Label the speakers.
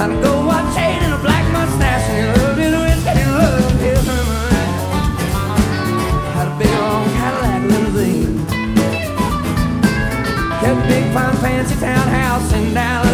Speaker 1: got a gold watch chain and a black mustache, and he loved his whiskey and loved his moonlight. Had a big old Cadillac limousine, kept a big fine fancy townhouse in Dallas.